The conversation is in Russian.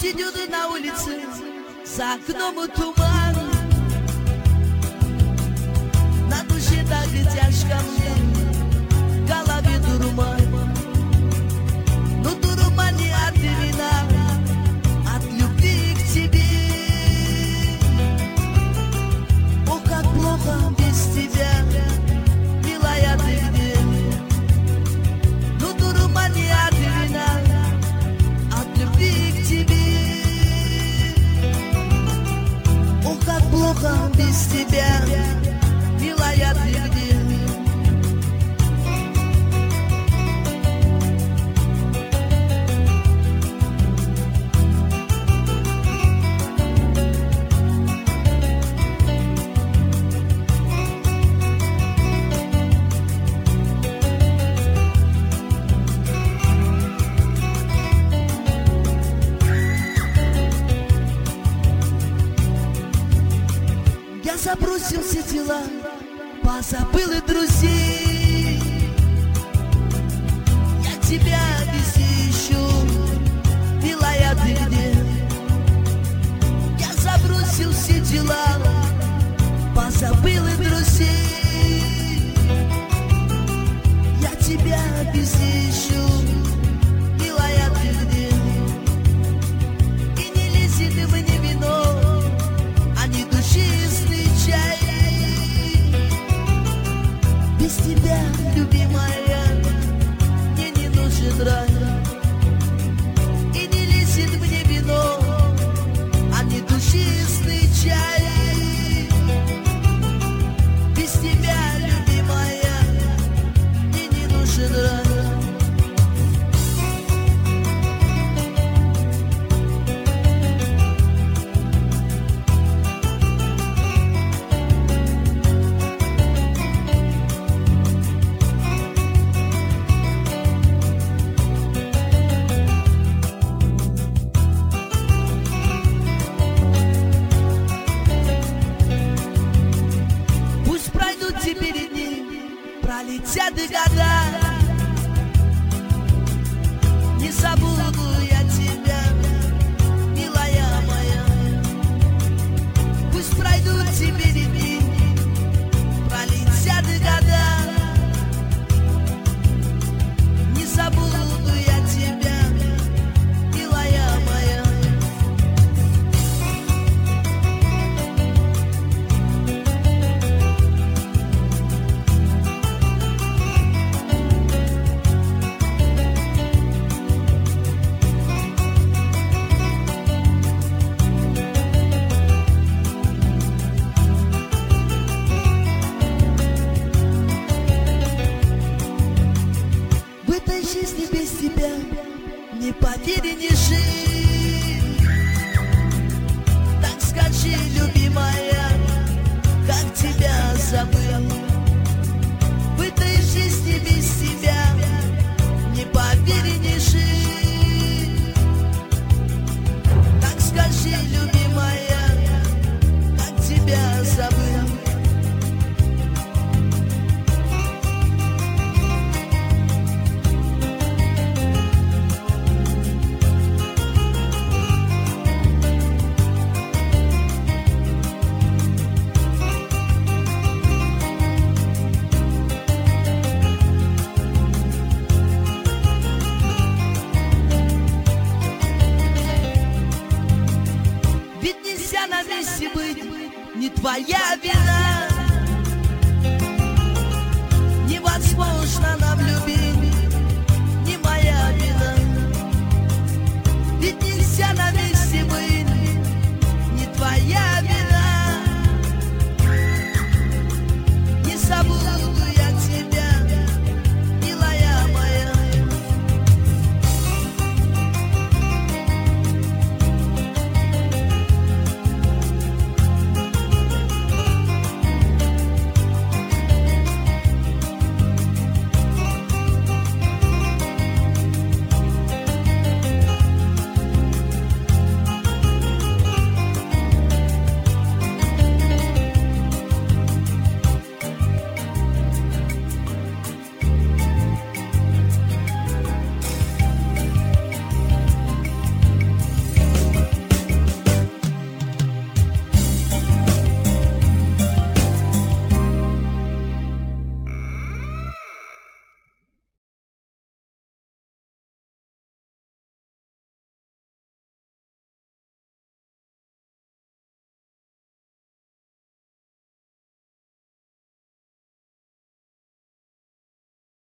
идет на улице, за окном туман. На душе так и тяжко мне, в голове дурман. Но дурман не от вина, от любви к тебе. Ох, как плохо без тебя, милая, ты где? Но дурман не от вина, от любви к тебе. Ох, как плохо без тебя, милая, ты где? Я забросил все дела, позабыл и друзей. Я тебя везде ищу, милая, ты где? Я забросил все дела, позабыл и друзей. Я тебя везде ищу, милая, ты где? И не лезет мне вино, а не душистый чай. Без тебя, любимая, мне не нужен рай. И не лезет мне вино, а не душистый чай. Без тебя, любимая, мне не нужен рай. Теперь дни пролетят и года, не забуду я тебя, милая моя. Пусть пройдут теперь дни, пролетят и года, не забуду я тебя, милая моя. В этой жизни без тебя не поверь, не жить. Так скажи, любимая, как тебя забыл. В этой жизни без тебя